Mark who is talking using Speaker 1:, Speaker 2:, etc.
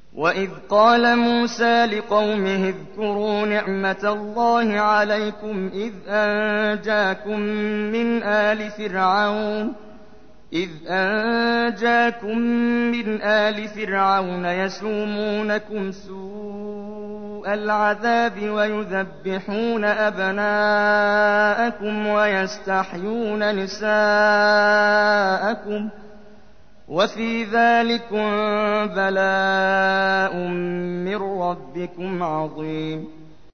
Speaker 1: وَإِذْ قَالَ مُوسَىٰ لِقَوْمِهِ اذْكُرُوا نِعْمَةَ اللَّهِ عَلَيْكُمْ إِذْ أَنجَاكُم مِّنْ آلِ فِرْعَوْنَ يَسُومُونَكُمْ سُوءَ الْعَذَابِ وَيُذَبِّحُونَ أَبْنَاءَكُمْ وَيَسْتَحْيُونَ نِسَاءَكُمْ ۚ وَفِي ذَٰلِكُم بَلَاءٌ مِّن رَّبِّكُمْ عَظِيمٌ